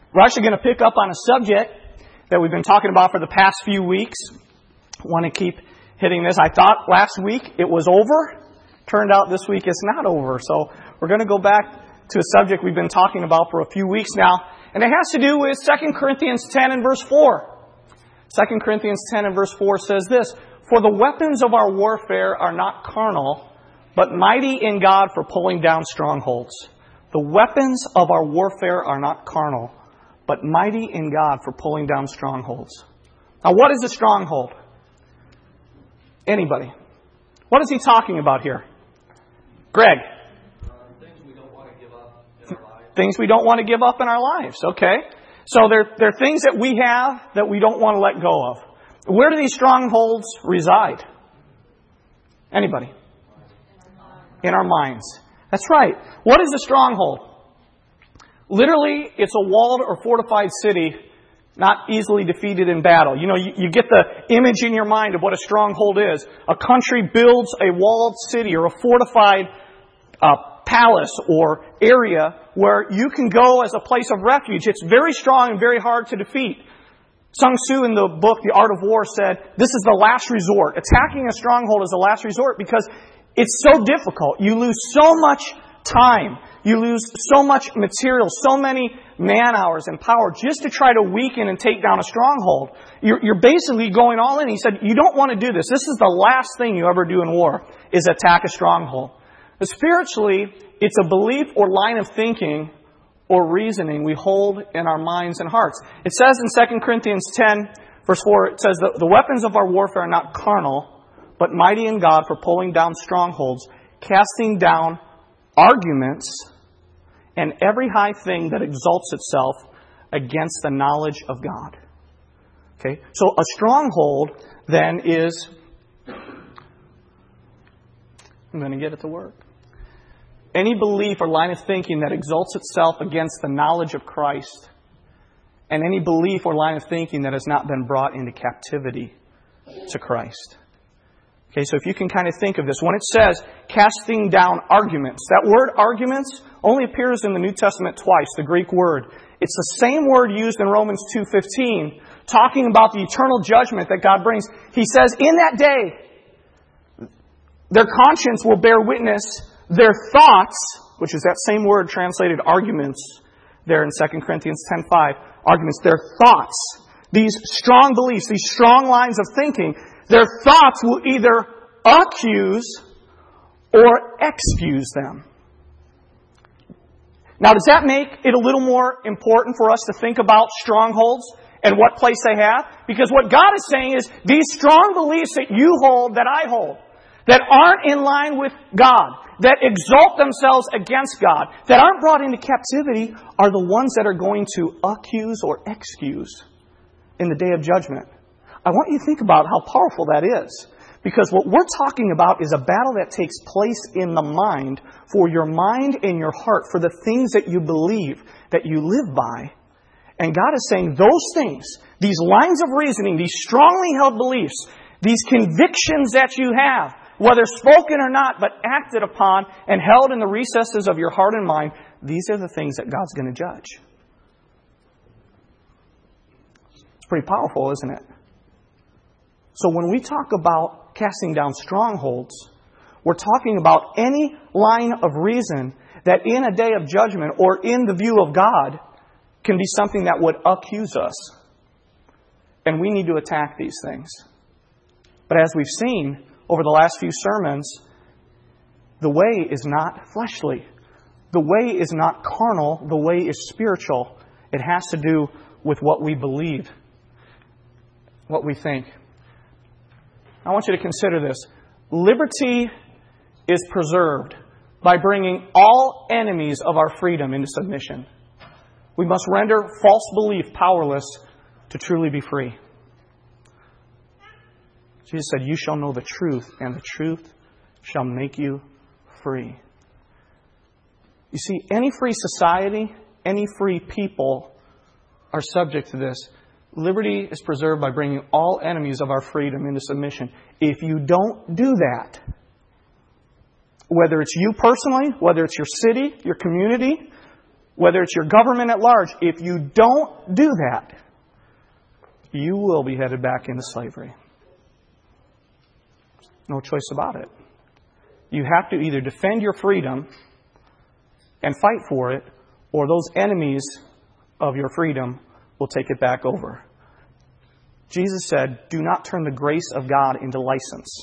We're actually going to pick up on a subject that we've been talking about for the past few weeks. I want to keep hitting this. I thought last week it was over. Turned out this week it's not over. So we're going to go back to a subject we've been talking about for a few weeks now. And it has to do with 2 Corinthians 10 and verse 4. 2 Corinthians 10 and verse 4 says this, "For the weapons of our warfare are not carnal, but mighty in God for pulling down strongholds." The weapons of our warfare are not carnal, but mighty in God for pulling down strongholds. Now, what is a stronghold? Anybody? What is he talking about here? Greg? Things we don't want to give up in our lives. Things we don't want to give up in our lives. Okay. So they're things that we have that we don't want to let go of. Where do these strongholds reside? Anybody? In our minds. That's right. What is a stronghold? Literally, it's a walled or fortified city not easily defeated in battle. You know, you get the image in your mind of what a stronghold is. A country builds a walled city or a fortified palace or area where you can go as a place of refuge. It's very strong and very hard to defeat. Sun Tzu in the book The Art of War said, this is the last resort. Attacking a stronghold is the last resort because it's so difficult. You lose so much time. You lose so much material, so many man hours and power just to try to weaken and take down a stronghold. You're basically going all in. He said, you don't want to do this. This is the last thing you ever do in war, is attack a stronghold. But spiritually, it's a belief or line of thinking or reasoning we hold in our minds and hearts. It says in 2 Corinthians 10, verse 4, it says, the weapons of our warfare are not carnal, but mighty in God for pulling down strongholds, casting down arguments, and every high thing that exalts itself against the knowledge of God. Okay, so a stronghold then is, I'm going to get it to work, any belief or line of thinking that exalts itself against the knowledge of Christ, and any belief or line of thinking that has not been brought into captivity to Christ. Okay, so if you can kind of think of this. When it says casting down arguments, that word arguments only appears in the New Testament twice, the Greek word. It's the same word used in Romans 2:15, talking about the eternal judgment that God brings. He says, in that day, their conscience will bear witness, their thoughts, which is that same word translated arguments there in 2 Corinthians 10:5, arguments, their thoughts, these strong beliefs, these strong lines of thinking, their thoughts will either accuse or excuse them. Now, does that make it a little more important for us to think about strongholds and what place they have? Because what God is saying is these strong beliefs that you hold, that I hold, that aren't in line with God, that exalt themselves against God, that aren't brought into captivity, are the ones that are going to accuse or excuse in the day of judgment. I want you to think about how powerful that is. Because what we're talking about is a battle that takes place in the mind, for your mind and your heart, for the things that you believe, that you live by. And God is saying those things, these lines of reasoning, these strongly held beliefs, these convictions that you have, whether spoken or not, but acted upon and held in the recesses of your heart and mind, these are the things that God's going to judge. It's pretty powerful, isn't it? So when we talk about casting down strongholds, we're talking about any line of reason that in a day of judgment or in the view of God can be something that would accuse us. And we need to attack these things. But as we've seen over the last few sermons, the way is not fleshly. The way is not carnal. The way is spiritual. It has to do with what we believe, what we think. I want you to consider this. Liberty is preserved by bringing all enemies of our freedom into submission. We must render false belief powerless to truly be free. Jesus said, you shall know the truth, and the truth shall make you free. You see, any free society, any free people are subject to this. Liberty is preserved by bringing all enemies of our freedom into submission. If you don't do that, whether it's you personally, whether it's your city, your community, whether it's your government at large, if you don't do that, you will be headed back into slavery. No choice about it. You have to either defend your freedom and fight for it, or those enemies of your freedom will take it back over. Jesus said, do not turn the grace of God into license.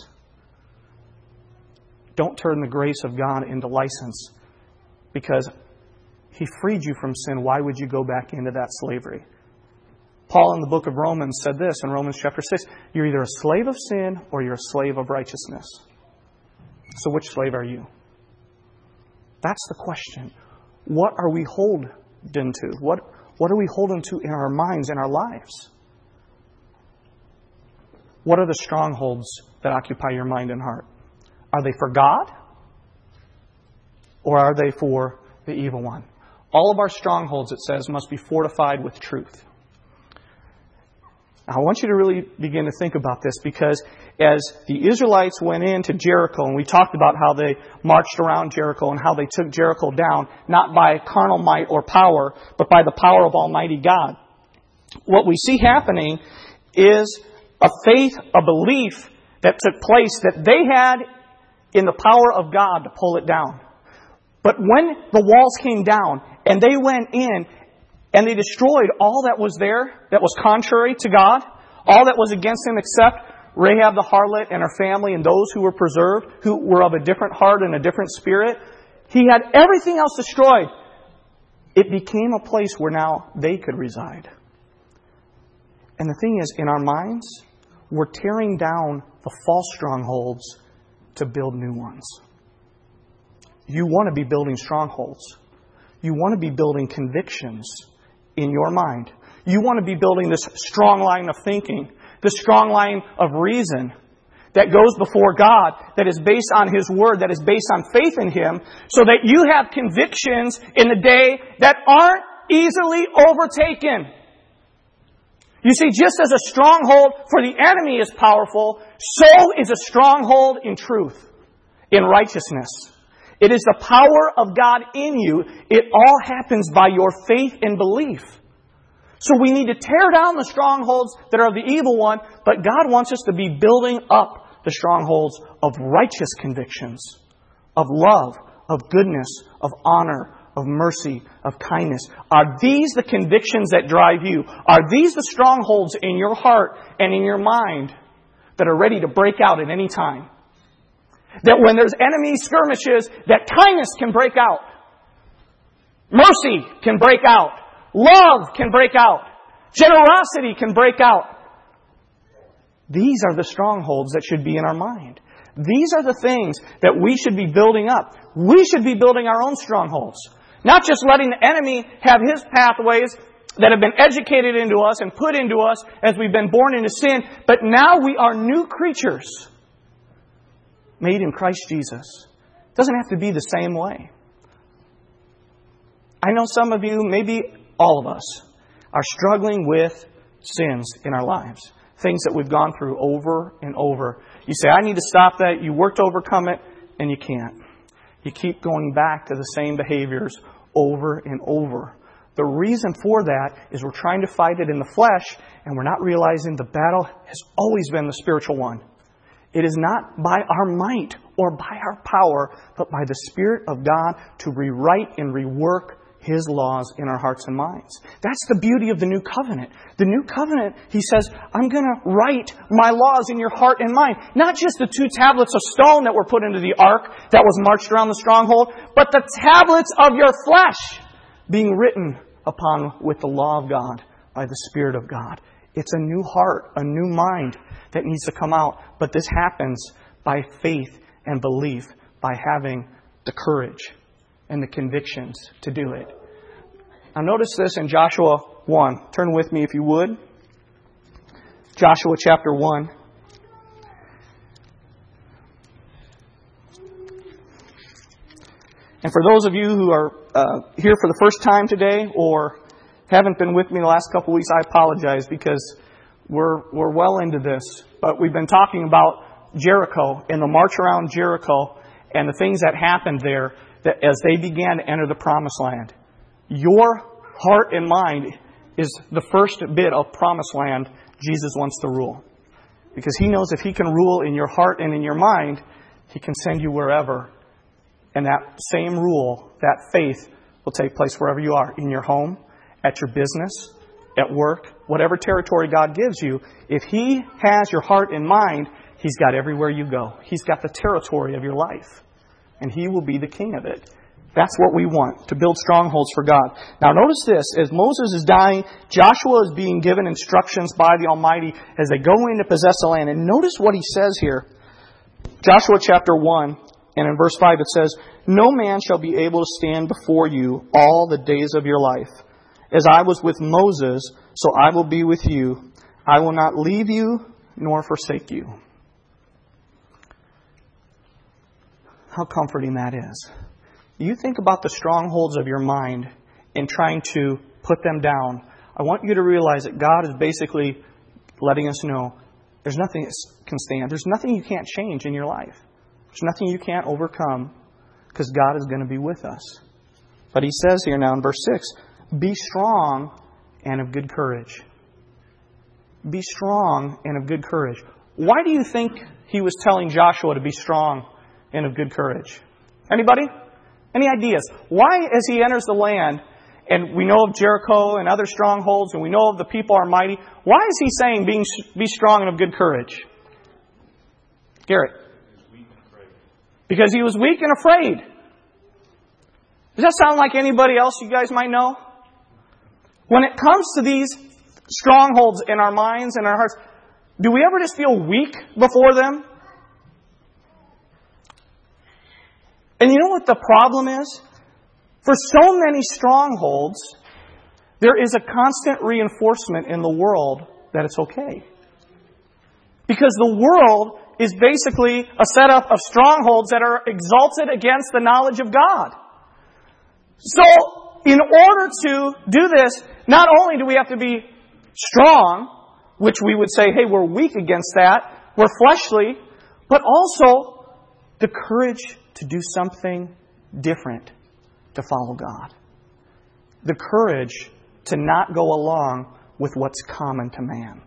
Don't turn the grace of God into license, because He freed you from sin. Why would you go back into that slavery? Paul in the book of Romans said this in Romans chapter 6, you're either a slave of sin or you're a slave of righteousness. So which slave are you? That's the question. What are we holding to? What are we holding to in our minds, in our lives? What are the strongholds that occupy your mind and heart? Are they for God? Or are they for the evil one? All of our strongholds, it says, must be fortified with truth. Now, I want you to really begin to think about this, because as the Israelites went into Jericho, and we talked about how they marched around Jericho and how they took Jericho down, not by carnal might or power, but by the power of Almighty God. What we see happening is a faith, a belief that took place that they had in the power of God to pull it down. But when the walls came down and they went in and they destroyed all that was there that was contrary to God, all that was against Him except Rahab the harlot and her family and those who were preserved, who were of a different heart and a different spirit, He had everything else destroyed. It became a place where now they could reside. And the thing is, in our minds, we're tearing down the false strongholds to build new ones. You want to be building strongholds. You want to be building convictions in your mind. You want to be building this strong line of thinking, this strong line of reason that goes before God, that is based on His Word, that is based on faith in Him, so that you have convictions in the day that aren't easily overtaken. You see, just as a stronghold for the enemy is powerful, so is a stronghold in truth, in righteousness. It is the power of God in you. It all happens by your faith and belief. So we need to tear down the strongholds that are of the evil one, but God wants us to be building up the strongholds of righteous convictions, of love, of goodness, of honor, of mercy, of kindness. Are these the convictions that drive you? Are these the strongholds in your heart and in your mind that are ready to break out at any time? That when there's enemy skirmishes, that kindness can break out. Mercy can break out. Love can break out. Generosity can break out. These are the strongholds that should be in our mind. These are the things that we should be building up. We should be building our own strongholds. Not just letting the enemy have his pathways that have been educated into us and put into us as we've been born into sin, but now we are new creatures made in Christ Jesus. It doesn't have to be the same way. I know some of you, maybe all of us, are struggling with sins in our lives. Things that we've gone through over and over. You say, I need to stop that. You work to overcome it, and you can't. You keep going back to the same behaviors over and over. The reason for that is we're trying to fight it in the flesh, and we're not realizing the battle has always been the spiritual one. It is not by our might or by our power, but by the Spirit of God to rewrite and rework His laws in our hearts and minds. That's the beauty of the New Covenant. The New Covenant, He says, I'm going to write my laws in your heart and mind. Not just the 2 tablets of stone that were put into the ark that was marched around the stronghold, but the tablets of your flesh being written upon with the law of God by the Spirit of God. It's a new heart, a new mind that needs to come out. But this happens by faith and belief, by having the courage and the convictions to do it. Now notice this in Joshua 1. Turn with me if you would. Joshua chapter 1. And for those of you who are here for the first time today or haven't been with me the last couple weeks, I apologize because we're well into this. But we've been talking about Jericho and the march around Jericho and the things that happened there that as they began to enter the promised land. Your heart and mind is the first bit of promised land Jesus wants to rule. Because He knows if He can rule in your heart and in your mind, He can send you wherever. And that same rule, that faith, will take place wherever you are. In your home, at your business, at work, whatever territory God gives you. If He has your heart and mind, He's got everywhere you go. He's got the territory of your life. And He will be the king of it. That's what we want, to build strongholds for God. Now notice this, as Moses is dying, Joshua is being given instructions by the Almighty as they go in to possess the land. And notice what he says here. Joshua chapter 1, and in verse 5 it says, "No man shall be able to stand before you all the days of your life. As I was with Moses, so I will be with you. I will not leave you nor forsake you." How comforting that is. You think about the strongholds of your mind and trying to put them down. I want you to realize that God is basically letting us know there's nothing that can stand. There's nothing you can't change in your life. There's nothing you can't overcome because God is going to be with us. But He says here now in verse 6, "Be strong and of good courage." Be strong and of good courage. Why do you think He was telling Joshua to be strong and of good courage? Anybody? Any ideas? Why, as he enters the land, and we know of Jericho and other strongholds, and we know of the people are mighty, why is he saying be strong and of good courage? Garrett? Because he was weak and afraid. Does that sound like anybody else you guys might know? When it comes to these strongholds in our minds and our hearts, do we ever just feel weak before them? And you know what the problem is? For so many strongholds, there is a constant reinforcement in the world that it's okay. Because the world is basically a setup of strongholds that are exalted against the knowledge of God. So, in order to do this, not only do we have to be strong, which we would say, hey, we're weak against that, we're fleshly, but also the courage to do something different to follow God. The courage to not go along with what's common to man.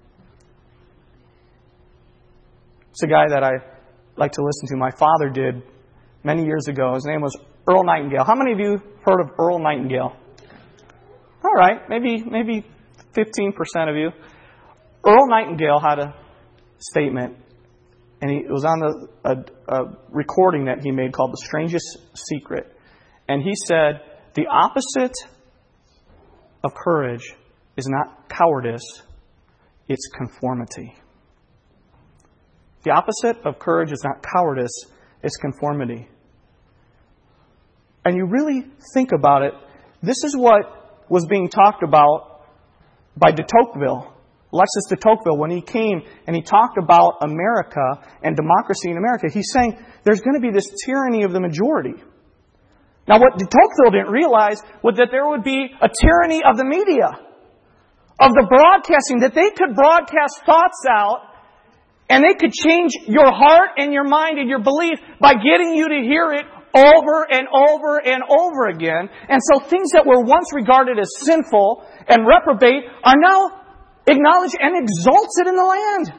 It's a guy that I like to listen to. My father did many years ago. His name was Earl Nightingale. How many of you heard of Earl Nightingale? All right, maybe 15% of you. Earl Nightingale had a statement, and it was on a recording that he made called The Strangest Secret. And he said, the opposite of courage is not cowardice, it's conformity. The opposite of courage is not cowardice, it's conformity. And you really think about it, this is what was being talked about by de Tocqueville. Alexis de Tocqueville, when he came and he talked about America and democracy in America, he's saying there's going to be this tyranny of the majority. Now, what de Tocqueville didn't realize was that there would be a tyranny of the media, of the broadcasting, that they could broadcast thoughts out and they could change your heart and your mind and your belief by getting you to hear it over and over and over again. And so things that were once regarded as sinful and reprobate are now acknowledged and exalted in the land.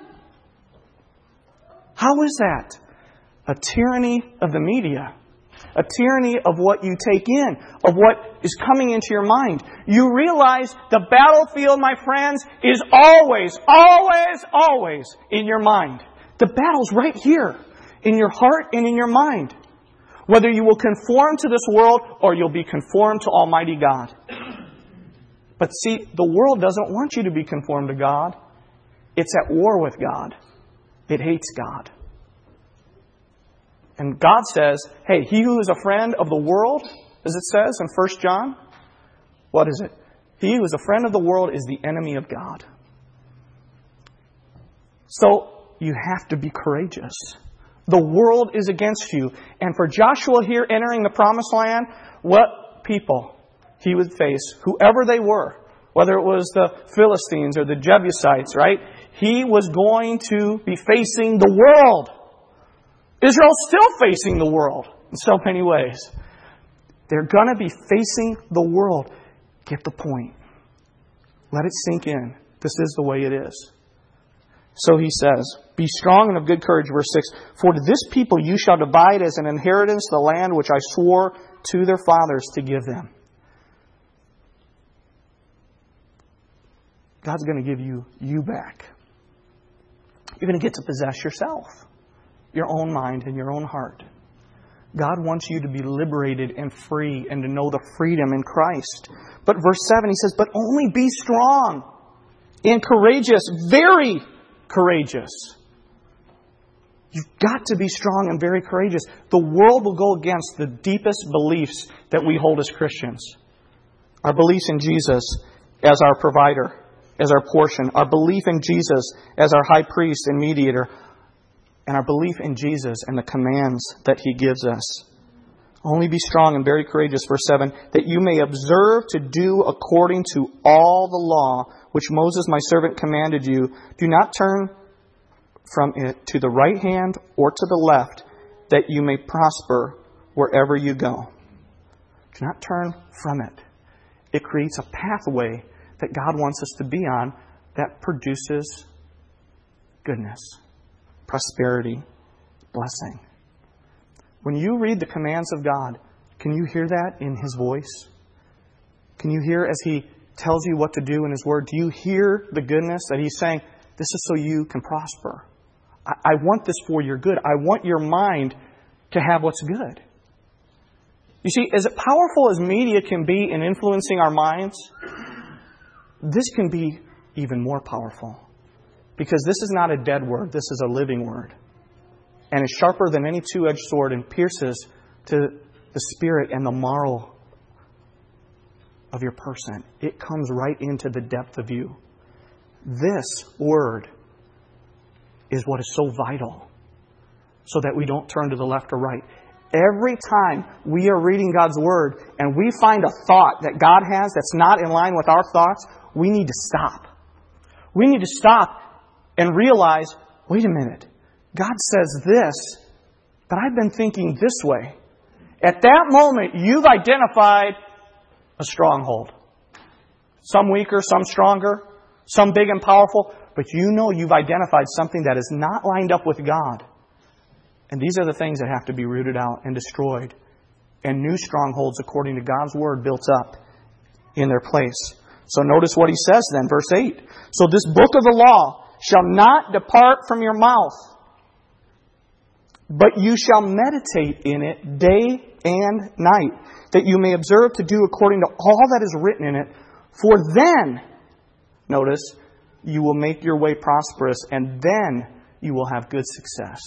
How is that? A tyranny of the media. A tyranny of what you take in, of what is coming into your mind. You realize the battlefield, my friends, is always, always, always in your mind. The battle's right here, in your heart and in your mind. Whether you will conform to this world or you'll be conformed to Almighty God. But see, the world doesn't want you to be conformed to God. It's at war with God. It hates God. And God says, hey, he who is a friend of the world, as it says in 1 John, what is it? He who is a friend of the world is the enemy of God. So you have to be courageous. The world is against you. And for Joshua here entering the promised land, what people he would face, whoever they were, whether it was the Philistines or the Jebusites, right? He was going to be facing the world. Israel's still facing the world in so many ways. They're going to be facing the world. Get the point. Let it sink in. This is the way it is. So he says, be strong and of good courage, verse 6. For to this people you shall divide as an inheritance the land which I swore to their fathers to give them. God's going to give you back. You're going to get to possess yourself, your own mind and your own heart. God wants you to be liberated and free and to know the freedom in Christ. But verse 7, he says, but only be strong and courageous, very courageous. You've got to be strong and very courageous. The world will go against the deepest beliefs that we hold as Christians. Our beliefs in Jesus as our provider, as our portion. Our belief in Jesus as our high priest and mediator. And our belief in Jesus and the commands that He gives us. Only be strong and very courageous, verse 7, that you may observe to do according to all the law which Moses my servant commanded you. Do not turn from it to the right hand or to the left, that you may prosper wherever you go. Do not turn from it. It creates a pathway that God wants us to be on that produces goodness, prosperity, blessing. When you read the commands of God, can you hear that in His voice? Can you hear as He tells you what to do in His Word? Do you hear the goodness that He's saying, this is so you can prosper? I want this for your good. I want your mind to have what's good. You see, as powerful as media can be in influencing our minds, this can be even more powerful. Because this is not a dead word. This is a living word. And is sharper than any two-edged sword and pierces to the spirit and the marrow of your person. It comes right into the depth of you. This word is what is so vital so that we don't turn to the left or right. Every time we are reading God's Word and we find a thought that God has that's not in line with our thoughts, we need to stop. We need to stop and realize, wait a minute, God says this, but I've been thinking this way. At that moment, you've identified a stronghold. Some weaker, some stronger, some big and powerful, but you know you've identified something that is not lined up with God. And these are the things that have to be rooted out and destroyed. And new strongholds, according to God's Word, built up in their place. So notice what he says then, verse 8. So this book of the law shall not depart from your mouth, but you shall meditate in it day and night, that you may observe to do according to all that is written in it. For then, notice, you will make your way prosperous, and then you will have good success.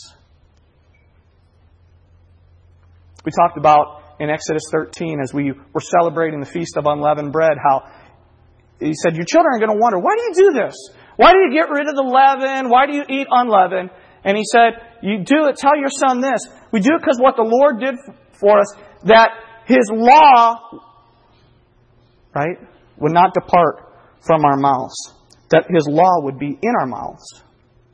We talked about in Exodus 13, as we were celebrating the Feast of Unleavened Bread, how he said, your children are going to wonder, why do you do this? Why do you get rid of the leaven? Why do you eat unleavened? And he said, you do it, tell your son this. We do it because what the Lord did for us, that His law, right, would not depart from our mouths. That His law would be in our mouths.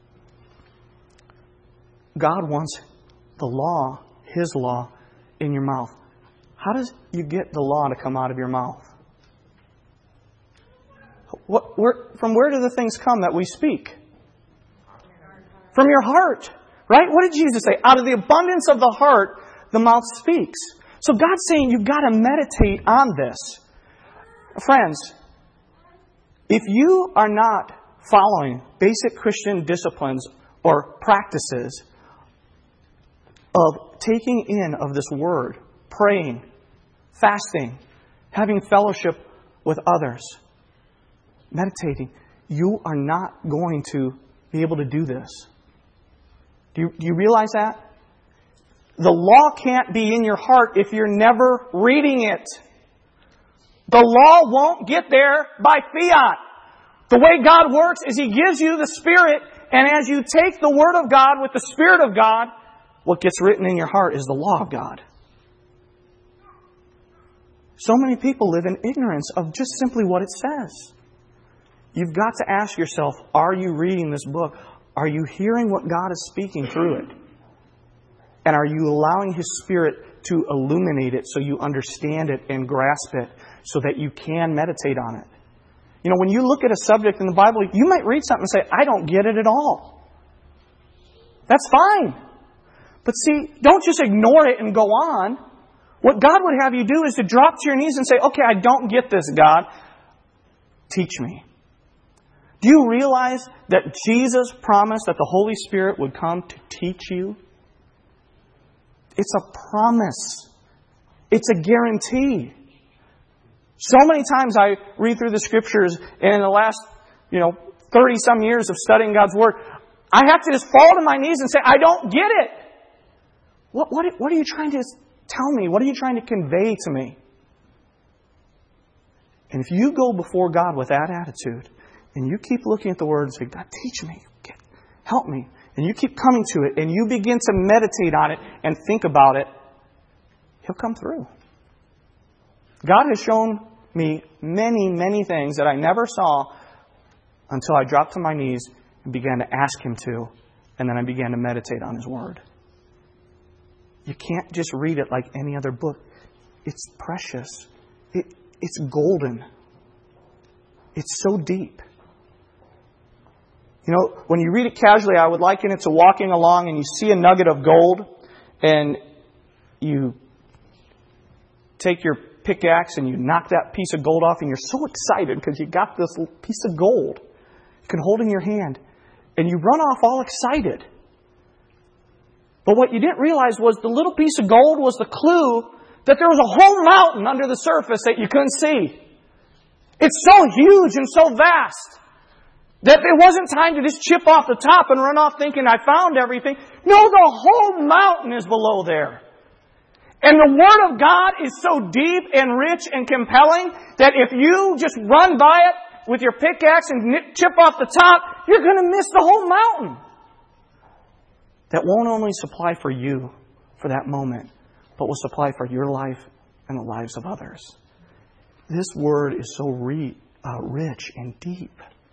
God wants the law, His law, in your mouth. How does you get the law to come out of your mouth? From where do the things come that we speak? From your heart. Right? What did Jesus say? Out of the abundance of the heart, the mouth speaks. So God's saying you've got to meditate on this. Friends, if you are not following basic Christian disciplines or practices of taking in of this Word, praying, fasting, having fellowship with others, meditating, you are not going to be able to do this. Do you realize that? The law can't be in your heart if you're never reading it. The law won't get there by fiat. The way God works is He gives you the Spirit, and as you take the Word of God with the Spirit of God, what gets written in your heart is the law of God. So many people live in ignorance of just simply what it says. You've got to ask yourself, are you reading this book? Are you hearing what God is speaking through it? And are you allowing His Spirit to illuminate it so you understand it and grasp it so that you can meditate on it. You know, when you look at a subject in the Bible, you might read something and say, I don't get it at all. That's fine. But see, don't just ignore it and go on. What God would have you do is to drop to your knees and say, okay, I don't get this, God. Teach me. Do you realize that Jesus promised that the Holy Spirit would come to teach you? It's a promise. It's a guarantee. So many times I read through the Scriptures, and in the last, 30-some years of studying God's Word, I have to just fall to my knees and say, I don't get it. What are you trying to tell me? What are you trying to convey to me? And if you go before God with that attitude, and you keep looking at the Word and say, God, teach me, help me, and you keep coming to it, and you begin to meditate on it and think about it, He'll come through. God has shown me many, many things that I never saw until I dropped to my knees and began to ask Him to, and then I began to meditate on His Word. You can't just read it like any other book. It's precious. It's golden. It's so deep. You know, when you read it casually, I would liken it to walking along and you see a nugget of gold and you take your pickaxe and you knock that piece of gold off and you're so excited because you got this piece of gold you can hold in your hand and you run off all excited. But what you didn't realize was the little piece of gold was the clue that there was a whole mountain under the surface that you couldn't see. It's so huge and so vast that it wasn't time to just chip off the top and run off thinking I found everything. No, the whole mountain is below there. And the Word of God is so deep and rich and compelling that if you just run by it with your pickaxe and chip off the top, you're going to miss the whole mountain. That won't only supply for you for that moment, but will supply for your life and the lives of others. This Word is so rich and deep.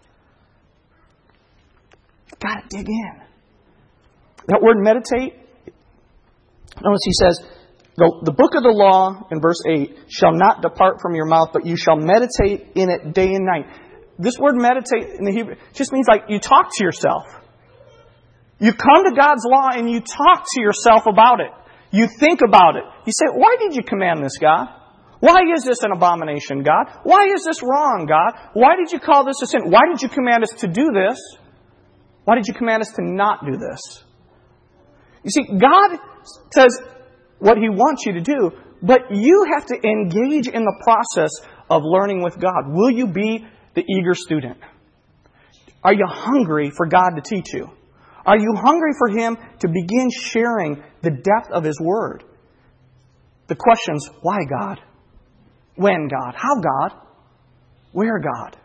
You've got to dig in. That word meditate, notice he says, the book of the law, in verse 8, shall not depart from your mouth, but you shall meditate in it day and night. This word meditate in the Hebrew just means like you talk to yourself. You come to God's law and you talk to yourself about it. You think about it. You say, why did you command this, God? Why is this an abomination, God? Why is this wrong, God? Why did you call this a sin? Why did you command us to do this? Why did you command us to not do this? You see, God says what He wants you to do, but you have to engage in the process of learning with God. Will you be the eager student? Are you hungry for God to teach you? Are you hungry for Him to begin sharing the depth of His Word? The questions, why God? When God? How God? Where God?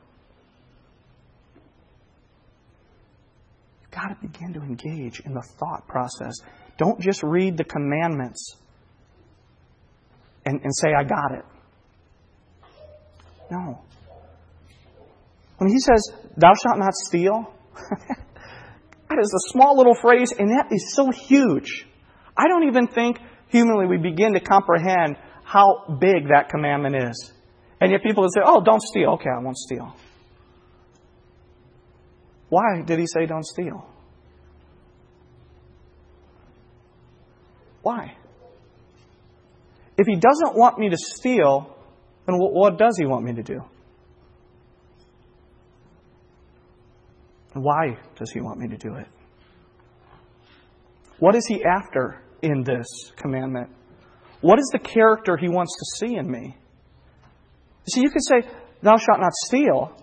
You've got to begin to engage in the thought process. Don't just read the commandments and say, I got it. No. When He says, thou shalt not steal, that is a small little phrase, and that is so huge. I don't even think humanly we begin to comprehend how big that commandment is. And yet people will say, oh, don't steal. Okay, I won't steal. Why did He say don't steal? Why? If He doesn't want me to steal, then what does He want me to do? Why does He want me to do it? What is He after in this commandment? What is the character He wants to see in me? See, you could say, thou shalt not steal.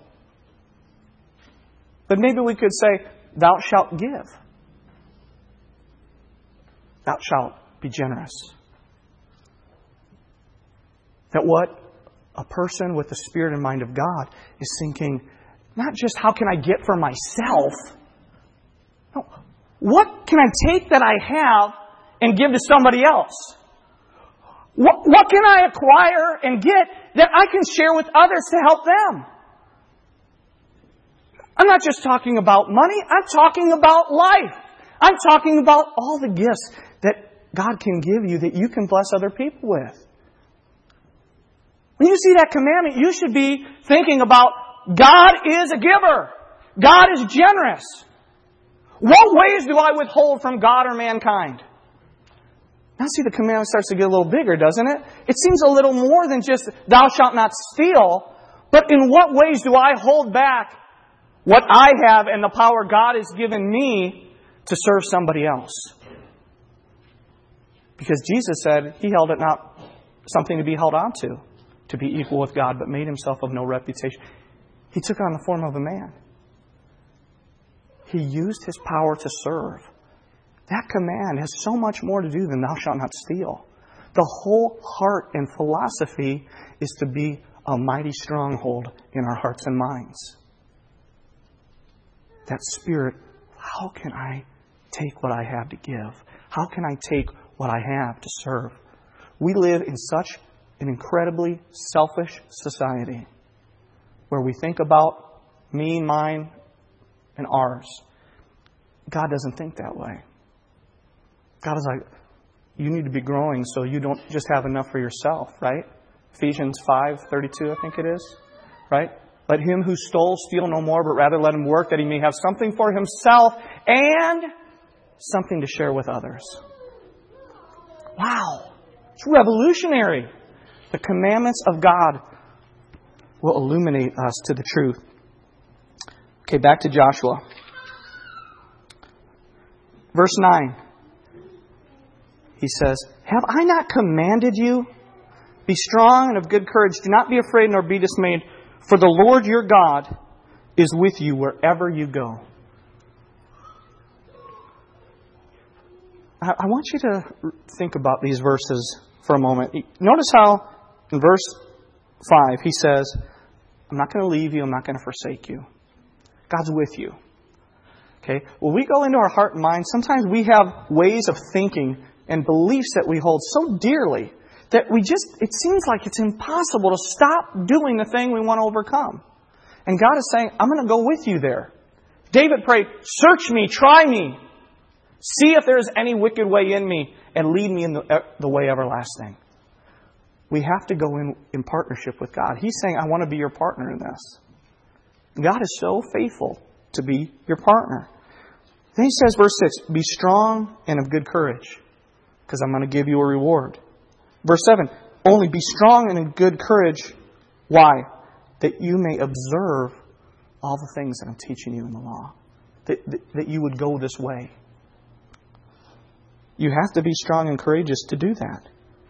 But maybe we could say, thou shalt give. Thou shalt be generous. That what a person with the Spirit and mind of God is thinking, not just how can I get for myself. No, what can I take that I have and give to somebody else? What can I acquire and get that I can share with others to help them? I'm not just talking about money. I'm talking about life. I'm talking about all the gifts that God can give you that you can bless other people with. When you see that commandment, you should be thinking about God is a giver. God is generous. What ways do I withhold from God or mankind? Now see, the commandment starts to get a little bigger, doesn't it? It seems a little more than just, thou shalt not steal. But in what ways do I hold back what I have and the power God has given me to serve somebody else? Because Jesus said He held it not something to be held on to be equal with God, but made Himself of no reputation. He took on the form of a man. He used His power to serve. That command has so much more to do than thou shalt not steal. The whole heart and philosophy is to be a mighty stronghold in our hearts and minds. That spirit, how can I take what I have to give? How can I take what I have to serve? We live in such an incredibly selfish society where we think about me, mine, and ours. God doesn't think that way. God is like, you need to be growing so you don't just have enough for yourself, right? Ephesians 5:32, I think it is, right? Let him who stole steal no more, but rather let him work that he may have something for himself and something to share with others. Wow! It's revolutionary. The commandments of God will illuminate us to the truth. Okay, back to Joshua. Verse 9. He says, have I not commanded you? Be strong and of good courage. Do not be afraid nor be dismayed. For the Lord your God is with you wherever you go. I want you to think about these verses for a moment. Notice how in verse 5 he says, I'm not going to leave you. I'm not going to forsake you. God's with you. Okay? When we go into our heart and mind, sometimes we have ways of thinking and beliefs that we hold so dearly that it seems like it's impossible to stop doing the thing we want to overcome. And God is saying, I'm going to go with you there. David prayed, search me, try me. See if there is any wicked way in me and lead me in the way everlasting. We have to go in partnership with God. He's saying, I want to be your partner in this. God is so faithful to be your partner. Then he says, verse 6, be strong and of good courage, because I'm going to give you a reward. Verse 7, only be strong and in good courage. Why? That you may observe all the things that I'm teaching you in the law. That you would go this way. You have to be strong and courageous to do that.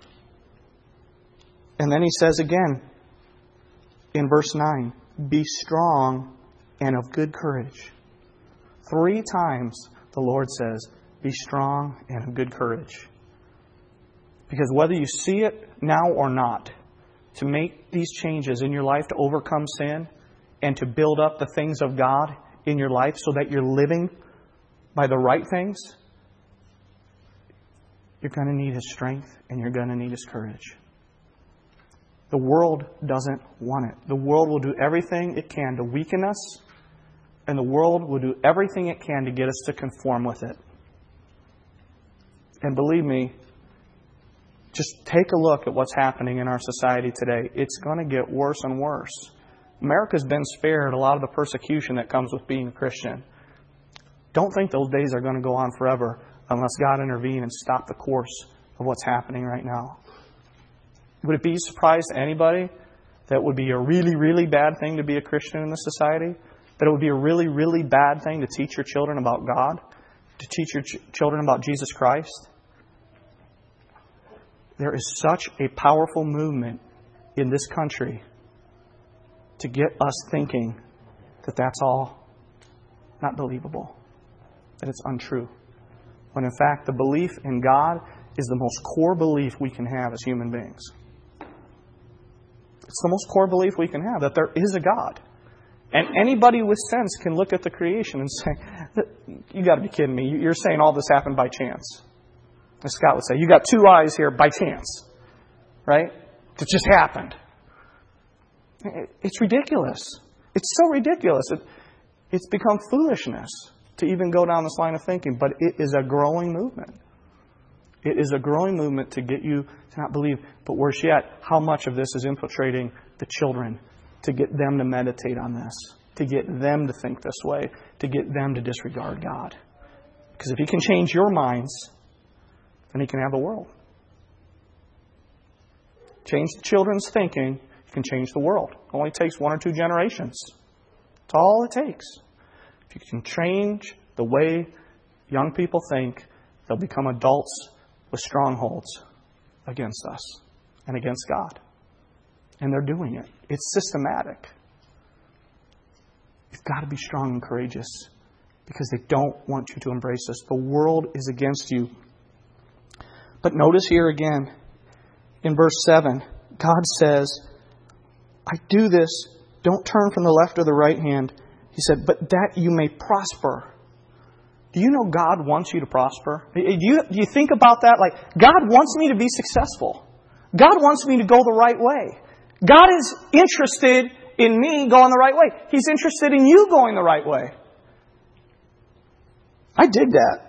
And then he says again in verse 9, be strong and of good courage. 3 times the Lord says, be strong and of good courage. Because whether you see it now or not, to make these changes in your life to overcome sin and to build up the things of God in your life so that you're living by the right things, you're going to need His strength and you're going to need His courage. The world doesn't want it. The world will do everything it can to weaken us, and the world will do everything it can to get us to conform with it. And believe me, just take a look at what's happening in our society today. It's going to get worse and worse. America's been spared a lot of the persecution that comes with being a Christian. Don't think those days are going to go on forever unless God intervene and stop the course of what's happening right now. Would it be a surprise to anybody that it would be a really, really bad thing to be a Christian in this society? That it would be a really, really bad thing to teach your children about God? To teach your children about Jesus Christ? There is such a powerful movement in this country to get us thinking that that's all not believable, that it's untrue. When in fact the belief in God is the most core belief we can have as human beings. It's the most core belief we can have, that there is a God. And anybody with sense can look at the creation and say, you got to be kidding me. You're saying all this happened by chance. As Scott would say, you got 2 eyes here by chance. Right? It just happened. It's ridiculous. It's so ridiculous. It's become foolishness to even go down this line of thinking. But it is a growing movement. It is a growing movement to get you to not believe. But worse yet, how much of this is infiltrating the children to get them to meditate on this, to get them to think this way, to get them to disregard God. Because if He can change your minds, then He can have the world. Change the children's thinking, He can change the world. It only takes 1 or 2 generations. That's all it takes. If you can change the way young people think, they'll become adults with strongholds against us and against God. And they're doing it. It's systematic. You've got to be strong and courageous because they don't want you to embrace this. The world is against you. But notice here again, in verse 7, God says, I do this, don't turn from the left or the right hand. He said, but that you may prosper. Do you know God wants you to prosper? Do you think about that? Like, God wants me to be successful. God wants me to go the right way. God is interested in me going the right way. He's interested in you going the right way. I dig that.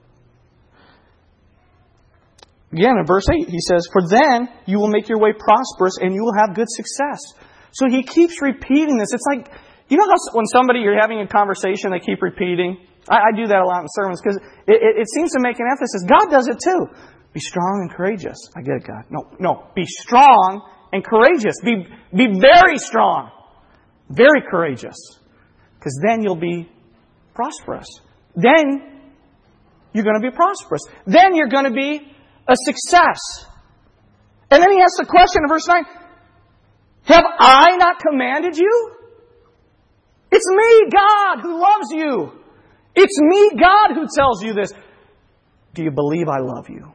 Again, in verse 8, he says, for then you will make your way prosperous and you will have good success. So he keeps repeating this. It's like, you know how when you're having a conversation, they keep repeating? I do that a lot in sermons because it seems to make an emphasis. God does it too. Be strong and courageous. I get it, God. No. Be strong and courageous. Be very strong. Very courageous. Because then you'll be prosperous. Then you're going to be prosperous. Then you're going to be a success. And then he asks the question in verse 9, have I not commanded you? It's me, God, who loves you. It's me, God, who tells you this. Do you believe I love you?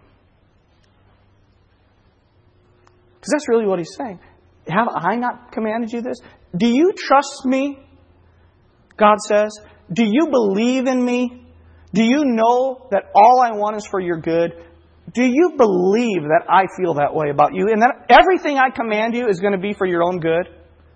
Because that's really what he's saying. Have I not commanded you this? Do you trust me? God says. Do you believe in me? Do you know that all I want is for your good? Do you believe that I feel that way about you and that everything I command you is going to be for your own good?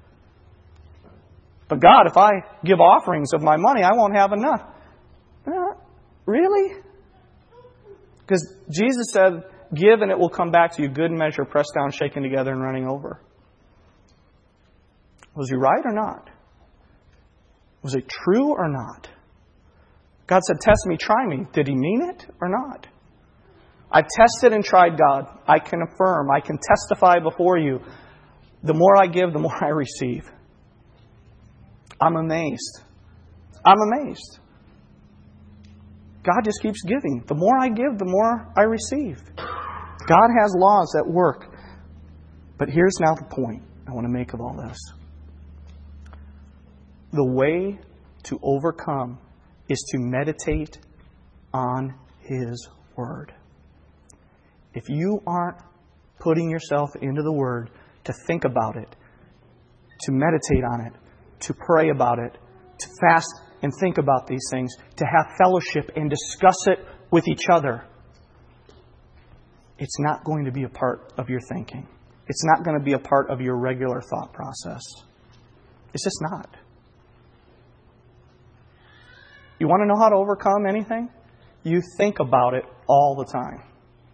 But God, if I give offerings of my money, I won't have enough. Really? Because Jesus said, give and it will come back to you, good measure, pressed down, shaken together, and running over. Was he right or not? Was it true or not? God said, test me, try me. Did he mean it or not? I've tested and tried God. I can affirm, I can testify before you. The more I give, the more I receive. I'm amazed. I'm amazed. God just keeps giving. The more I give, the more I receive. God has laws that work. But here's now the point I want to make of all this. The way to overcome is to meditate on His Word. If you aren't putting yourself into the Word to think about it, to meditate on it, to pray about it, to fast and think about these things, to have fellowship and discuss it with each other, it's not going to be a part of your thinking. It's not going to be a part of your regular thought process. It's just not. You want to know how to overcome anything? You think about it all the time.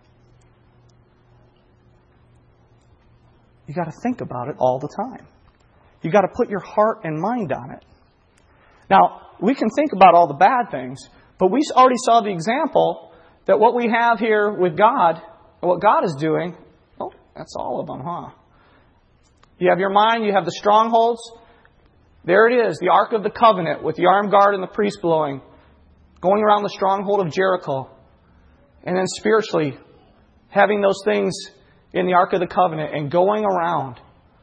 You got to think about it all the time. You got to put your heart and mind on it. Now, we can think about all the bad things, but we already saw the example that what we have here with God, what God is doing, oh, that's all of them, huh? You have your mind, you have the strongholds. There it is, the Ark of the Covenant with the armed guard and the priest blowing, going around the stronghold of Jericho. And then spiritually, having those things in the Ark of the Covenant and going around.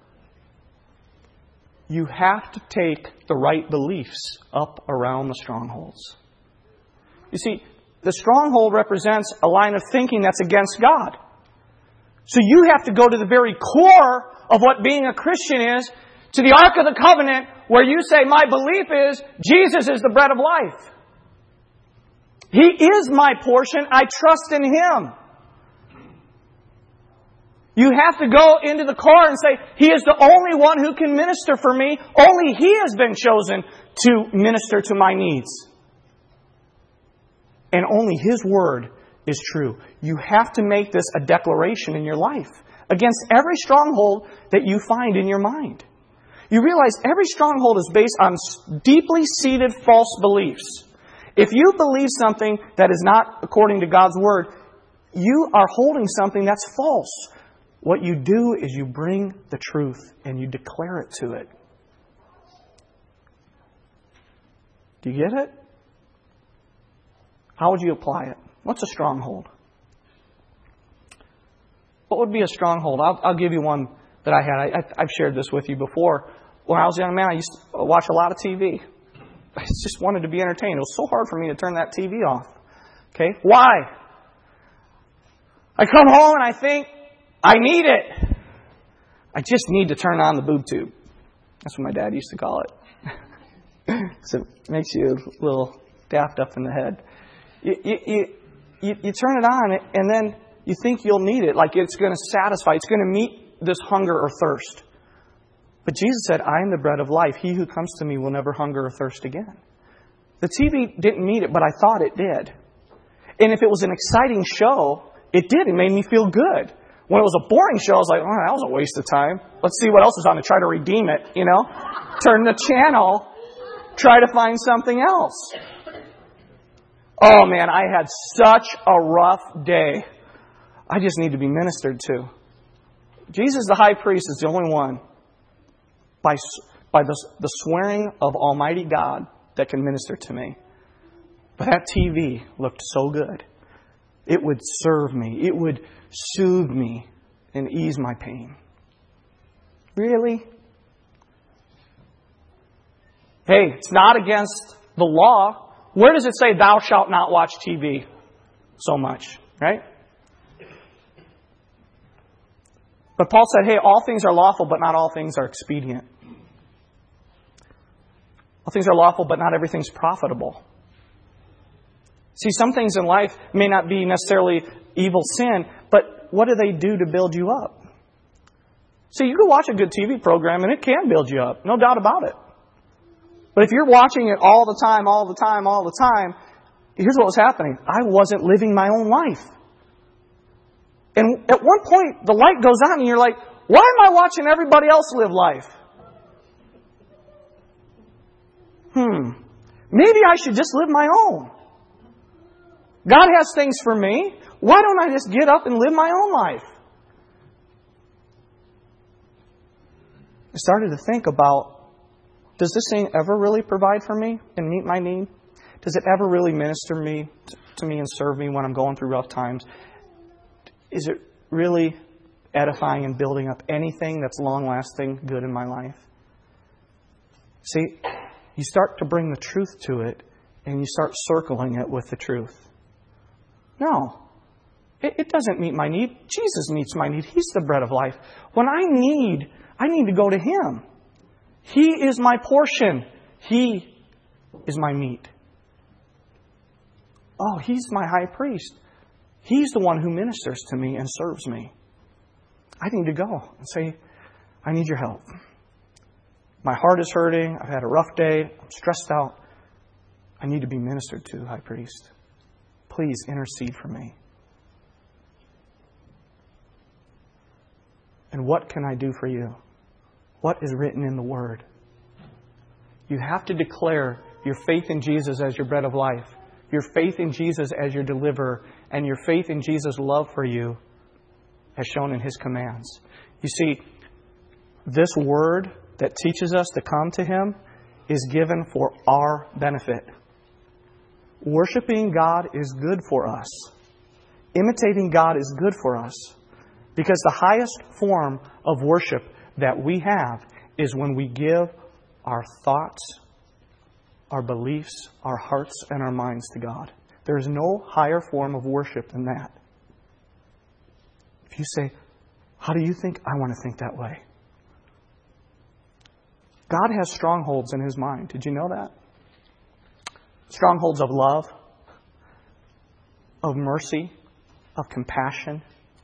You have to take the right beliefs up around the strongholds. You see, the stronghold represents a line of thinking that's against God. So you have to go to the very core of what being a Christian is, to the Ark of the Covenant, where you say, my belief is Jesus is the bread of life. He is my portion. I trust in Him. You have to go into the core and say, He is the only one who can minister for me. Only He has been chosen to minister to my needs. And only His Word is true. You have to make this a declaration in your life against every stronghold that you find in your mind. You realize every stronghold is based on deeply seated false beliefs. If you believe something that is not according to God's Word, you are holding something that's false. What you do is you bring the truth and you declare it to it. Do you get it? How would you apply it? What's a stronghold? What would be a stronghold? I'll give you one that I had. I've shared this with you before. When I was a young man, I used to watch a lot of TV. I just wanted to be entertained. It was so hard for me to turn that TV off. Okay? Why? I come home and I think, I need it. I just need to turn on the boob tube. That's what my dad used to call it. So it makes you a little daft up in the head. You turn it on and then you think you'll need it. Like it's going to satisfy. It's going to meet this hunger or thirst. But Jesus said, I am the bread of life. He who comes to me will never hunger or thirst again. The TV didn't meet it, but I thought it did. And if it was an exciting show, it did. It made me feel good. When it was a boring show, I was like, oh, that was a waste of time. Let's see what else is on to try to redeem it, you know. Turn the channel, try to find something else. Oh, man, I had such a rough day. I just need to be ministered to. Jesus, the high priest, is the only one by the swearing of Almighty God that can minister to me. But that TV looked so good. It would serve me. It would soothe me and ease my pain. Really? Hey, it's not against the law. Where does it say thou shalt not watch TV so much? Right? But Paul said, hey, all things are lawful, but not all things are expedient. All things are lawful, but not everything's profitable. See, some things in life may not be necessarily evil sin, but what do they do to build you up? See, you can watch a good TV program and it can build you up. No doubt about it. But if you're watching it all the time, here's what was happening. I wasn't living my own life. And at one point, the light goes on and you're like, why am I watching everybody else live life? Maybe I should just live my own. God has things for me. Why don't I just get up and live my own life? I started to think about, does this thing ever really provide for me and meet my need? Does it ever really minister to me and serve me when I'm going through rough times? Is it really edifying and building up anything that's long-lasting good in my life? See, you start to bring the truth to it and you start circling it with the truth. No, it doesn't meet my need. Jesus meets my need. He's the bread of life. When I need to go to Him. He is my portion. He is my meat. Oh, He's my high priest. He's the one who ministers to me and serves me. I need to go and say, I need your help. My heart is hurting. I've had a rough day. I'm stressed out. I need to be ministered to, high priest. Please intercede for me. And what can I do for you? What is written in the Word? You have to declare your faith in Jesus as your bread of life, your faith in Jesus as your deliverer, and your faith in Jesus' love for you as shown in His commands. You see, this Word that teaches us to come to Him is given for our benefit. Worshiping God is good for us. Imitating God is good for us. Because the highest form of worship that we have is when we give our thoughts, our beliefs, our hearts, and our minds to God. There is no higher form of worship than that. If you say, how do you think? I want to think that way. God has strongholds in His mind. Did you know that? Strongholds of love, of mercy, of compassion,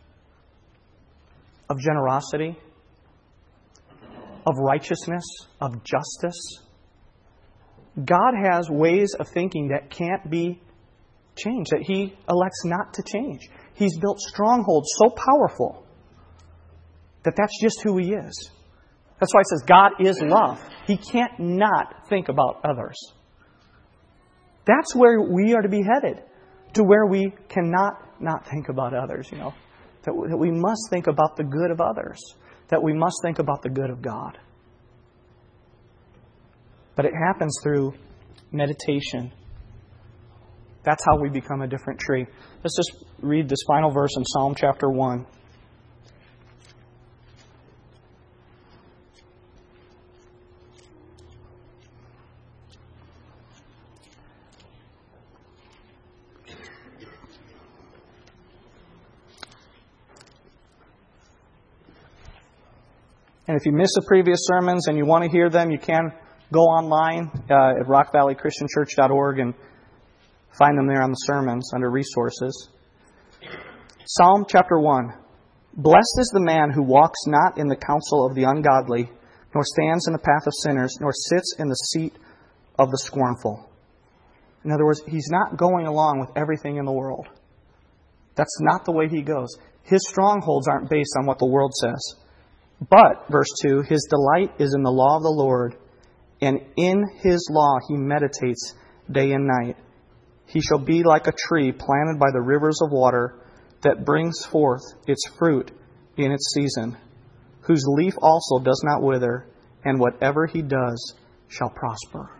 of generosity, of righteousness, of justice. God has ways of thinking that can't be change, that He elects not to change. He's built strongholds so powerful that that's just who He is. That's why it says God is love. He can't not think about others. That's where we are to be headed, to where we cannot not think about others, That we must think about the good of others. That we must think about the good of God. But it happens through meditation. That's how we become a different tree. Let's just read this final verse in Psalm chapter 1. And if you missed the previous sermons and you want to hear them, you can go online at rockvalleychristianchurch.org and find them there on the sermons under resources. Psalm chapter 1. Blessed is the man who walks not in the counsel of the ungodly, nor stands in the path of sinners, nor sits in the seat of the scornful. In other words, he's not going along with everything in the world. That's not the way he goes. His strongholds aren't based on what the world says. But, verse 2, his delight is in the law of the Lord, and in His law he meditates day and night. He shall be like a tree planted by the rivers of water that brings forth its fruit in its season, whose leaf also does not wither, and whatever he does shall prosper.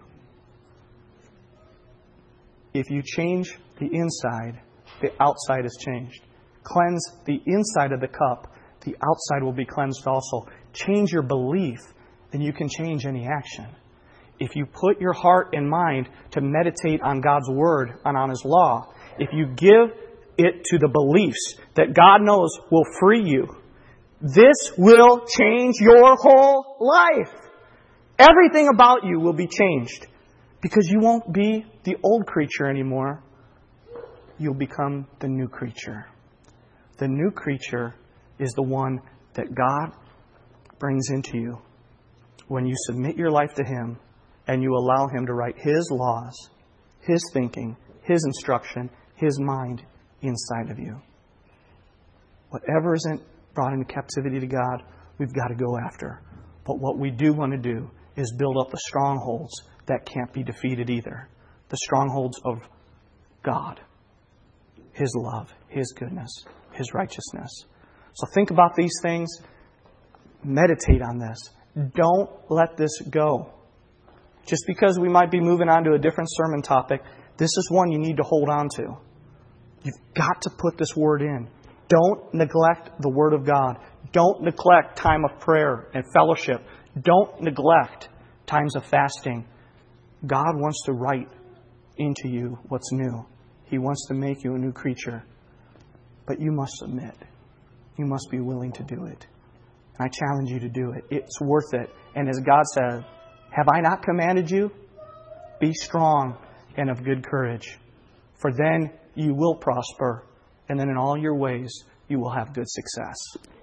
If you change the inside, the outside is changed. Cleanse the inside of the cup, the outside will be cleansed also. Change your belief, and you can change any action. If you put your heart and mind to meditate on God's Word and on His law, if you give it to the beliefs that God knows will free you, this will change your whole life. Everything about you will be changed because you won't be the old creature anymore. You'll become the new creature. The new creature is the one that God brings into you when you submit your life to Him and you allow Him to write His laws, His thinking, His instruction, His mind inside of you. Whatever isn't brought into captivity to God, we've got to go after. But what we do want to do is build up the strongholds that can't be defeated either. The strongholds of God, His love, His goodness, His righteousness. So think about these things. Meditate on this. Don't let this go. Just because we might be moving on to a different sermon topic, this is one you need to hold on to. You've got to put this Word in. Don't neglect the Word of God. Don't neglect time of prayer and fellowship. Don't neglect times of fasting. God wants to write into you what's new. He wants to make you a new creature. But you must submit. You must be willing to do it. And I challenge you to do it. It's worth it. And as God said, have I not commanded you? Be strong and of good courage. For then you will prosper. And then in all your ways you will have good success.